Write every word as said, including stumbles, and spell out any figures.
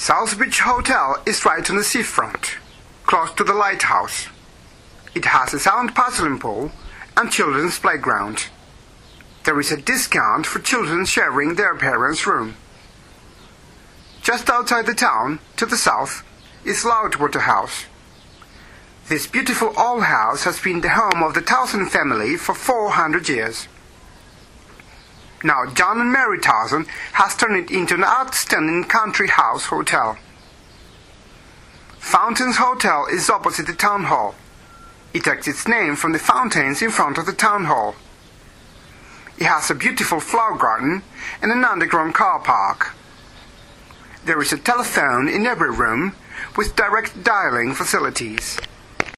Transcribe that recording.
South Beach Hotel is right on the seafront, close to the lighthouse. It has a sound puzzling pool and children's playground. There is a discount for children sharing their parents' room. Just outside the town, to the south, is Loudwater House. This beautiful old house has been the home of the Towson family for four hundred years. Now John and Mary Towson has turned it into an outstanding country house hotel. Fountains Hotel is opposite the town hall. It takes its name from the fountains in front of the town hall. It has a beautiful flower garden and an underground car park. There is a telephone in every room with direct dialing facilities.